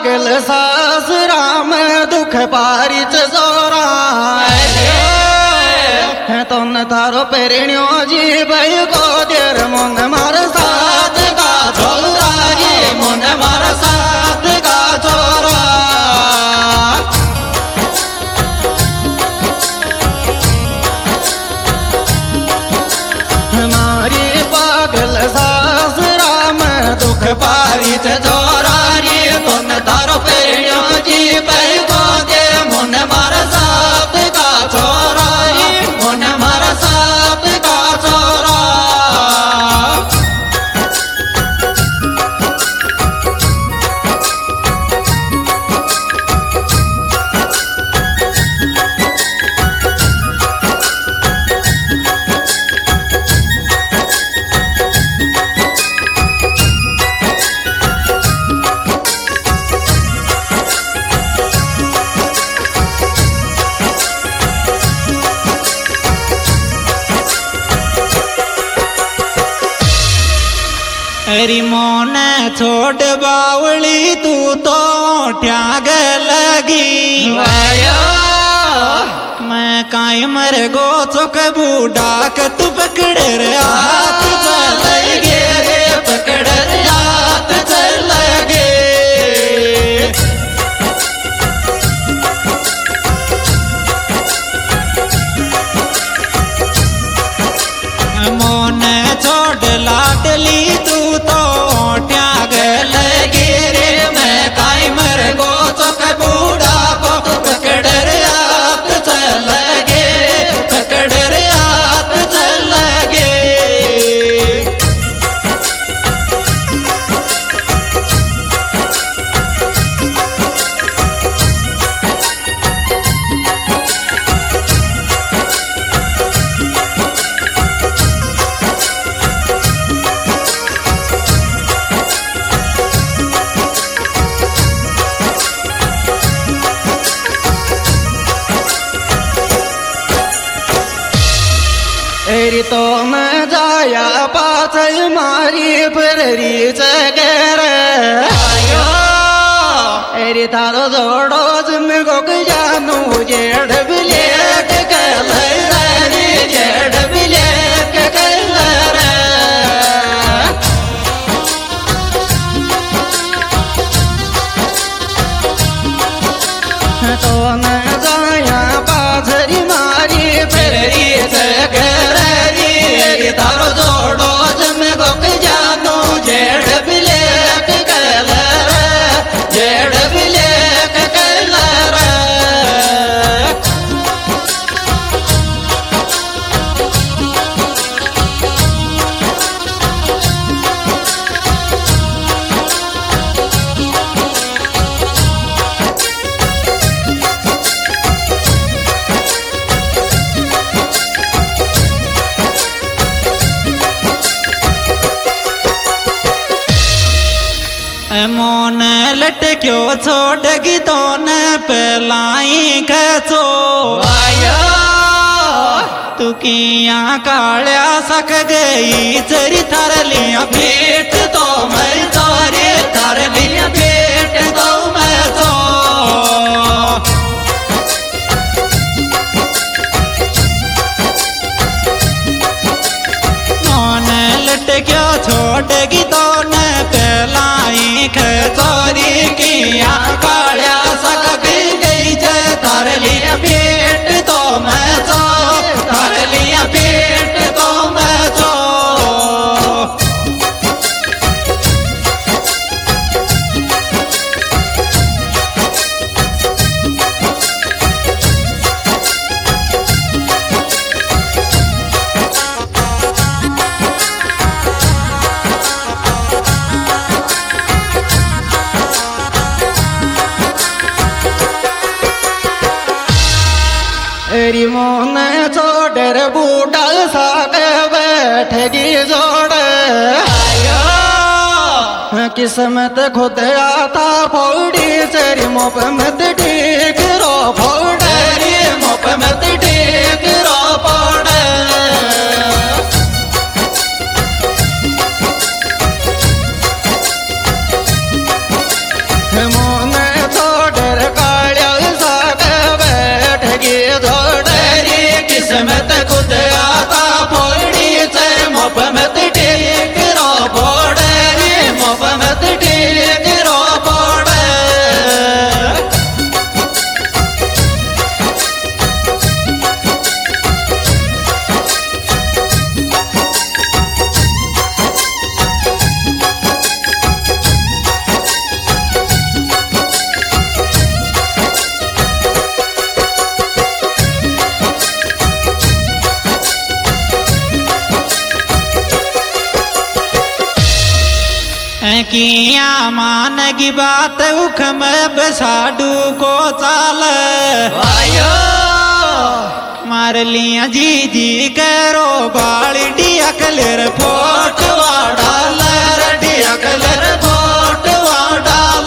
पागल सास राम दुख पारी जोरा तो न तारो पेरिण्यो जी भाई को देर मुन मार साथ का छोरा जी मुन मार साथ का छोरा हमारी पागल सास राम दुख पारी जोरा रे तो न तारो पेरिण्यो जी भाई को देर मुन मार साथ का छोरा मुन मार साथ का छोरा अरे मोन छोड़ बावली तू तो ट्याग लगी वाया मैं काई मर गो चुक बूढ़ा के तू पकड़ रे हाथ चल गे पकड़ हाथ चल गे मोन छोड़ लाडली तू तो ट्याग लगी रे मैं काई मर गो चुक बूढ़ा को पकड़ हाथ चल गे पकड़ हाथ चल गे एरी तो मैं जाया पाछ मारी पररी चगर आयो एरी तारो जोड़ो जिम को जानू जेड़ बिलेक कलर जेड़ बिलेक कलर तो मैं जाया पाछरी मारी पररी चगर तारो जोड़ो जम गोक जानो जेड़ बिलेक कलर जेड़ बिलेक कलर मोन लटक्यो छोड़गी तो न पलाई खचो आया तू किया कालिया सक गई चरी थार लिया भेट तो मैं तारे तार लिया भेट तो मैं तो मोन लटक्यो छोड़गी तो न पलाई खचोरी किया कालिया सक गई जय तार लिया भेट तो मैं तो तार लिया भेट तो मैं तो एरी मोन छोड़ बूढ़ा साग बैठगी जोड़ आया किस्मत खुद आता फोड़ी चरी मोप मत ठीक रो फोड़ी मोप मत ठीक रो फोड़ मोन किया मान की बात उख में बसाडू को चाल आयो मार लिया जी जी करो बाली डिया कलर फोटवा डाल डिया कलर फोटवा डाल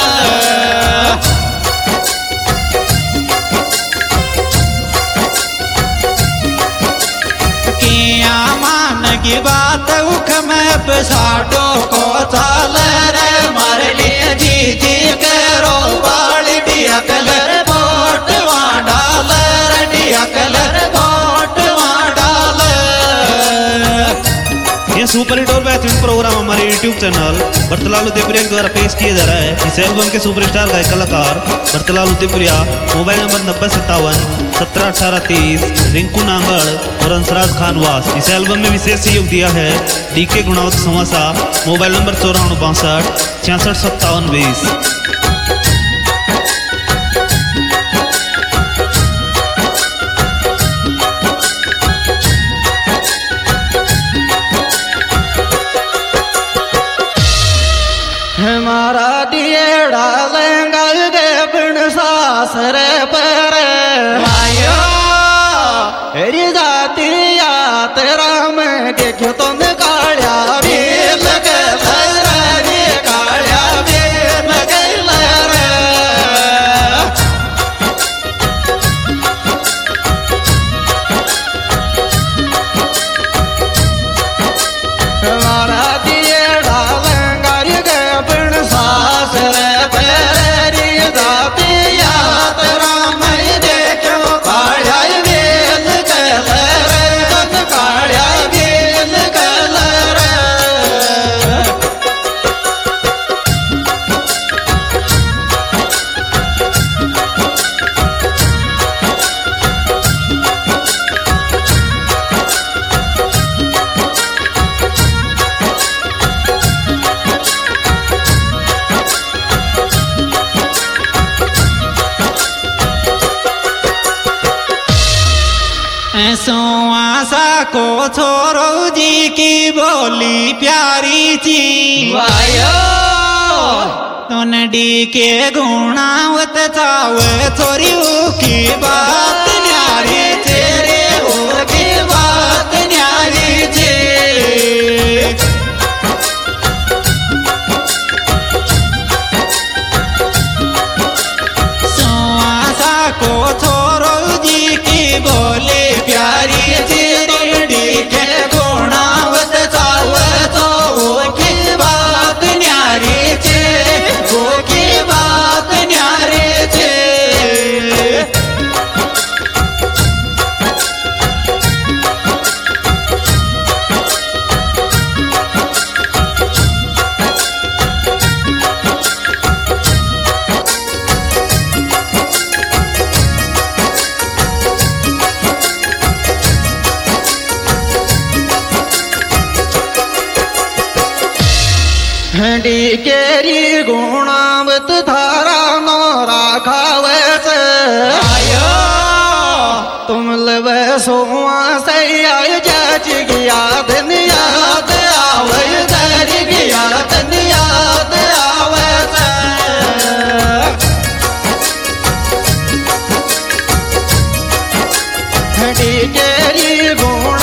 किया मान की बात उख में बसाडू को चाल रे मार लिए जी जी करो बाली डिया कलर फोटवा डाल डिया कलर फोटवा डाल। ये सुपर हिट और बेहतरीन प्रोग्राम हमारे YouTube चैनल बरतलाल उदयपुरिया के द्वारा पेश किया जा रहा है। इस एल्बम के सुपरस्टार गायक कलाकार बरतलाल उदयपुरिया। मोबाइल नंबर 9057 17 18 30, रिंकू नांगड़ और हंसराज खानवास। इस एल्बम में विशेष सहयोग दिया है DK Gunawat Sanwasa. Mobile number 94 62 66 57 20। हमारा दिएड़ा लेंगा गे बिन सासर पर आयो री जाती या तेरा मैं देखो तुम कालिया बेल रे कालिया बेल रे हमारा दिएड़ा लेंगा गे बिन सासर पर री जाती या तेरा मैं देखो कालिया बेल रे कालिया बेल रे। सुआसा को छोरो जी की बोली प्यारी ची वायो तुन DK गुणावत चावे छोरी की बात न्यारी तेरे हो की बात न्यारी छे सुआसा को छोरो जी की बोली प्यारी तेरी DK गुणावत चावे तो वो की बात न्यारी छे वो की बात न्यारी छे। DK गुणावत धारा नोरा खावस आयो तुम लवे सोआ सही आय जाच गया दिन याद आवे दर गया दिन याद आवस DK गुण